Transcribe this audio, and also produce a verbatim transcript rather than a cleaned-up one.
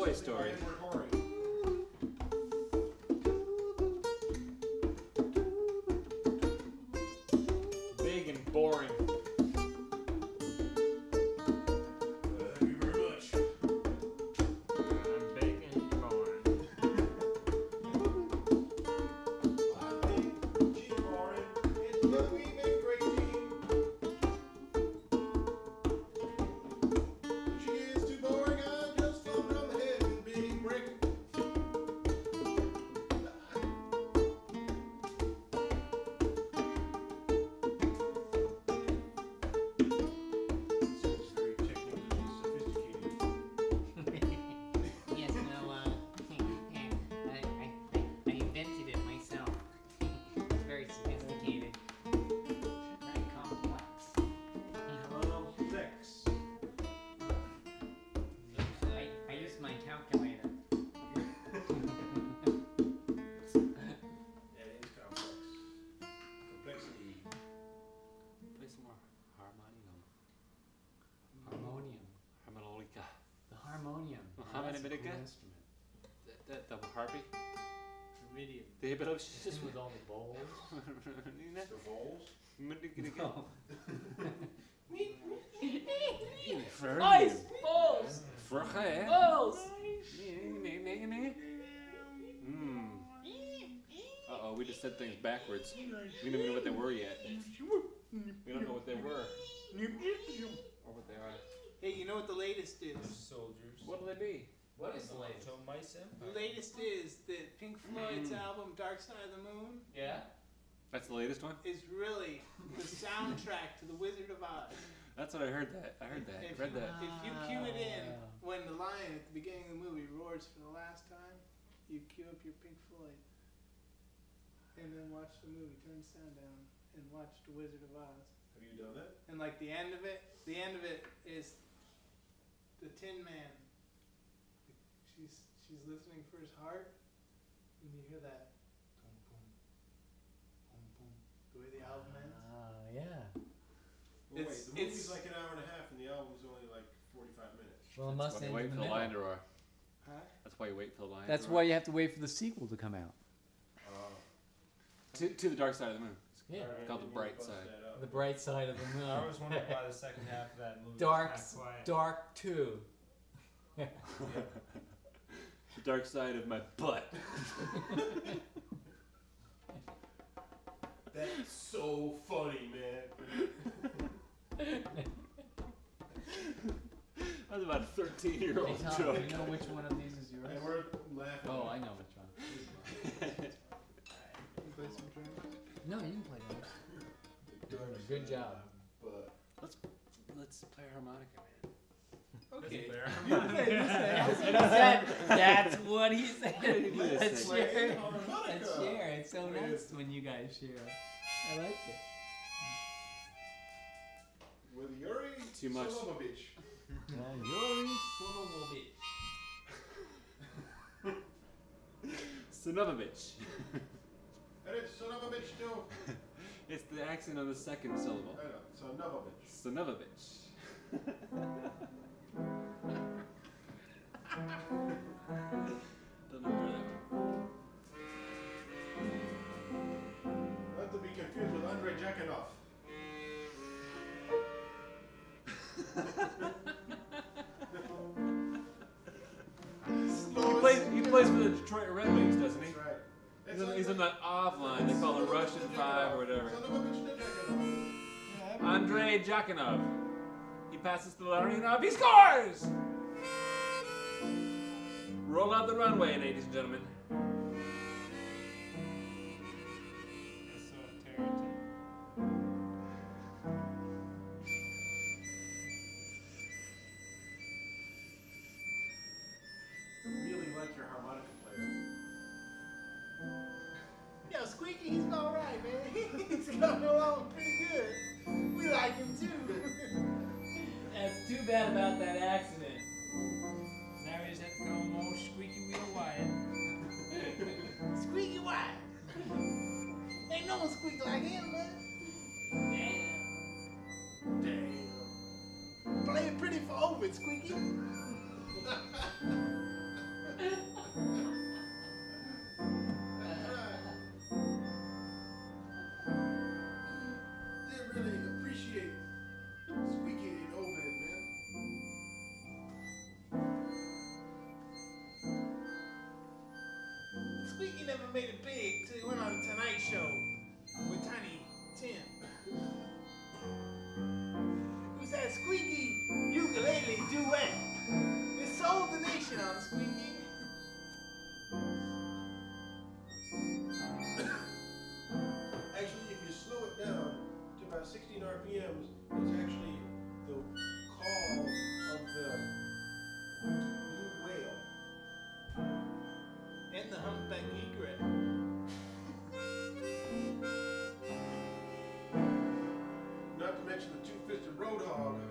Toy Story. Big and boring. Thank you very much. I'm big and boring. I'm big, she's boring. It's what we make great team. She is too boring, I just thumb her on the head with a big brick. It's very technically sophisticated. Yes, no, uh, I, I, I, I invented it myself. It's very sophisticated. Very complex. Complex. I, I use my calculator. That is complex. Complexity. Play some more harmonium. Harmonium. Harmonica. The harmonium. Well, Now, how that's many a cool minute instrument. That, that, the harpy? Iridium. The Hibbelos. This with all the bowls. The voles. Ice balls. Vroege, hè? Balls. Nee, nee, nee, nee. Hmm. Uh-oh, we just said things backwards. We don't even know what they were yet. We don't know what they were. Or what they are. Hey, you know what the latest is? Soldiers. What'll they be? What is the latest? So Mice The Empire. latest is that Pink Floyd's album Dark Side of the Moon Yeah. That's the latest one? is really the soundtrack to The Wizard of Oz. That's what I heard that. I heard that. If Read you, that. if you cue it in when the lion at the beginning of the movie roars for the last time, you cue up your Pink Floyd. And then watch the movie, turn the sound down, and watch The Wizard of Oz. Have you done that? And like the end of it, the end of it is the Tin Man. She's she's listening for his heart, and you hear that boom boom boom boom. The way the album ends. Ah, yeah. Well, It's- wait, the movie's it's- like an hour and a half, and the album's only like forty-five minutes. Well, it That's must why end you wait in for the the middle. lion to roar. Huh? That's why you wait for the lion That's to why roar. you have to wait for the sequel to come out. Oh. To, to the dark side of the moon. Yeah. Alright, Called I The didn't Bright bust Side. that up. The bright side of the moon. I was wondering why the second half of that movie Dark, was not quiet. Dark Two. The dark side of my butt. That's so funny, man. That was about a thirteen year old Hey, Tom, joke. do you know which one of these is yours? And we're laughing. Oh, I know which one. You play some drums? No, you can play those. You're doing a good job. But Let's let's play a harmonica, man. Okay. Fair. That's what he said. That's what he said. Let's Let's play share. harmonica. Let's share. It's so Play nice it. when you guys share. I like it. with Yuri Too much. Solomovich. Yuri Solomovich. Son of a bitch. And it's son of a bitch too. It's the accent on the second syllable. I know, son of a bitch. Son of a bitch. Don't remember that one. Not to be confused with Andrei Jakhanov. He plays, he plays for the Detroit Red Wings, doesn't he? That's right. He's on, he's on that off line. They call it Russian Five or whatever. Son of a bitch to Jakhanov. Andrei Jakhanov. He passes to Larinov. He scores! Roll out the runway, ladies and gentlemen. So Tarantino. Really like your harmonica player. Yo, Squeaky, he's alright, man. He's coming along pretty good. We like him too. That's too bad about that accident. Now we just have to call him old Squeaky Wheel Wyatt. Squeaky Wyatt. Ain't no one squeak like him, man. Damn. Damn. Play it pretty forward, Squeaky. That's right. They really appreciate Squeaky and Obed, man. Squeaky never made it big till he went on the Tonight Show with Tiny Tim. It was that Squeaky ukulele duet. They sold the nation on Squeaky. Actually, if you slow it down to about sixteen R P Ms, it's actually the call of the blue whale. And the humpback egret. Not to mention the two-fisted roadhog.